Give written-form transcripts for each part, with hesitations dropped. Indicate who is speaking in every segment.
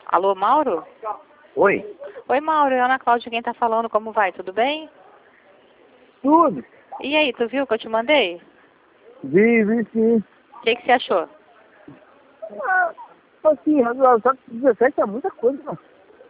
Speaker 1: Alô, Mauro?
Speaker 2: Oi?
Speaker 1: Oi, Mauro, é a Ana Cláudia quem tá falando, como vai? Tudo bem?
Speaker 2: Tudo.
Speaker 1: E aí, tu viu que eu te mandei?
Speaker 2: Vi sim.
Speaker 1: O que você achou?
Speaker 2: Assim, só que 17 é muita coisa, não.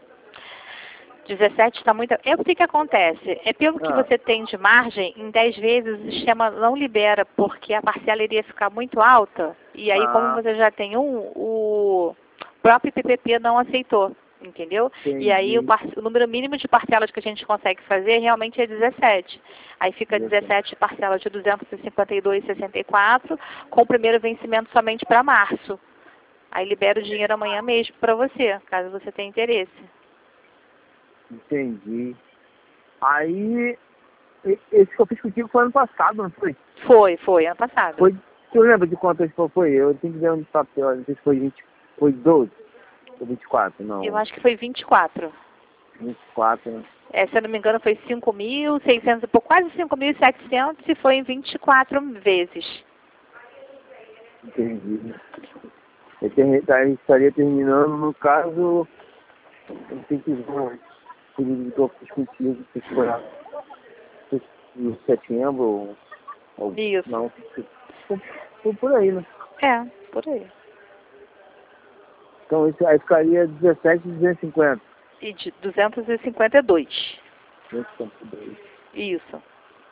Speaker 1: 17 tá muito... É o que acontece? É pelo que
Speaker 2: Ah.
Speaker 1: você tem de margem, em 10 vezes o sistema não libera, porque a parcela iria ficar muito alta. E aí, como você já tem o próprio PPP não aceitou, entendeu?
Speaker 2: Entendi.
Speaker 1: E aí, o número mínimo de parcelas que a gente consegue fazer realmente é 17. Aí fica 17 parcelas de 252,64, com o primeiro vencimento somente para março. Aí libera o dinheiro amanhã mesmo para você, caso você tenha interesse.
Speaker 2: Entendi. Aí, esse que eu fiz contigo foi ano passado, não foi?
Speaker 1: Foi, ano passado.
Speaker 2: Foi, você lembra de quantas foi? Eu tenho que ver um papel, não sei se foi 20, foi 12 ou 24, não.
Speaker 1: Eu acho que foi 24.
Speaker 2: 24, né?
Speaker 1: Se eu não me engano, foi 5.600 e pouco, quase 5.700 e foi em 24 vezes.
Speaker 2: Entendi. Aí estaria terminando, no caso, eu tenho que ver o período que eu fiz contigo, se foi em setembro ou
Speaker 1: Isso.
Speaker 2: não, foi por aí, né?
Speaker 1: Por aí.
Speaker 2: Então isso aí ficaria 17.250.
Speaker 1: E de 252.
Speaker 2: 252.
Speaker 1: Isso.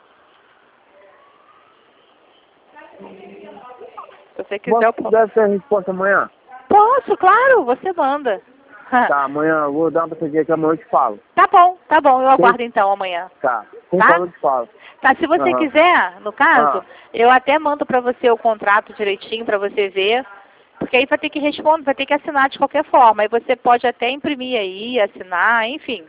Speaker 1: Se você quiser, eu
Speaker 2: Posso dar essa resposta amanhã?
Speaker 1: Posso, claro, você manda.
Speaker 2: Tá, amanhã eu vou dar uma passadinha que amanhã eu te falo.
Speaker 1: Tá bom, eu aguardo então amanhã.
Speaker 2: Tá, sem
Speaker 1: Tá?
Speaker 2: falar eu te falo.
Speaker 1: Tá, se você quiser, no caso, eu até mando pra você o contrato direitinho pra você ver, porque aí vai ter que responder, vai ter que assinar de qualquer forma. Aí você pode até imprimir aí, assinar, enfim.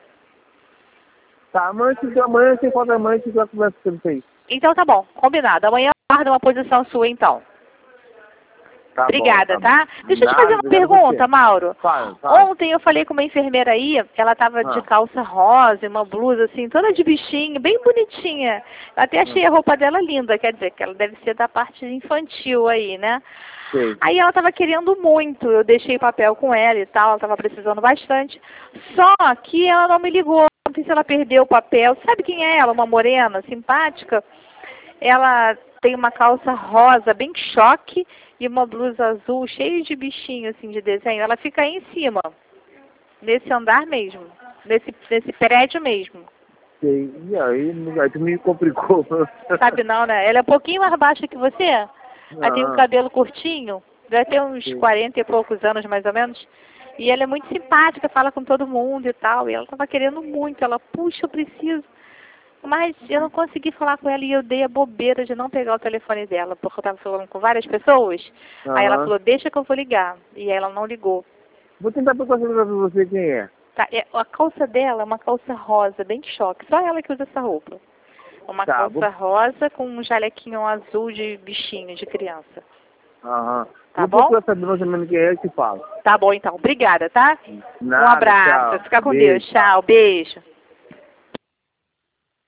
Speaker 2: Tá, amanhã sem falta amanhã a gente já conversa sobre isso aí.
Speaker 1: Então tá bom, combinado. Amanhã eu aguardo uma posição sua então.
Speaker 2: Tá
Speaker 1: Obrigada,
Speaker 2: bom, tá?
Speaker 1: Deixa eu te fazer uma pergunta, Mauro.
Speaker 2: Fala.
Speaker 1: Ontem eu falei com uma enfermeira aí, ela tava de calça rosa e uma blusa assim, toda de bichinho, bem bonitinha. Eu até achei a roupa dela linda, quer dizer, que ela deve ser da parte infantil aí, né?
Speaker 2: Sei.
Speaker 1: Aí ela tava querendo muito, eu deixei papel com ela e tal, ela tava precisando bastante. Só que ela não me ligou, não sei se ela perdeu o papel. Sabe quem é ela? Uma morena, simpática. Ela tem uma calça rosa, bem choque, e uma blusa azul, cheia de bichinho, assim, de desenho. Ela fica aí em cima, nesse andar mesmo, nesse prédio mesmo.
Speaker 2: Sei. E aí tu me complicou.
Speaker 1: Sabe não, né? Ela é um pouquinho mais baixa que você. Ela tem um cabelo curtinho, deve ter uns 40 e poucos anos, mais ou menos. E ela é muito simpática, fala com todo mundo e tal. E ela estava querendo muito. Ela, puxa, eu preciso. Mas eu não consegui falar com ela e eu dei a bobeira de não pegar o telefone dela, porque eu estava falando com várias pessoas. Aí ela falou, deixa que eu vou ligar. E aí ela não ligou.
Speaker 2: Vou tentar procurar pra você quem é.
Speaker 1: Tá, a calça dela é uma calça rosa, bem choque. Só ela que usa essa roupa. Uma calça rosa com um jalequinho azul de bichinho, de criança. Tá bom?
Speaker 2: Vou procurar saber mais ou menos quem é e te falo.
Speaker 1: Tá bom então. Obrigada, tá?
Speaker 2: Nada,
Speaker 1: Um abraço.
Speaker 2: tchau.
Speaker 1: Fica com
Speaker 2: Beijo.
Speaker 1: Deus. Tchau. Beijo.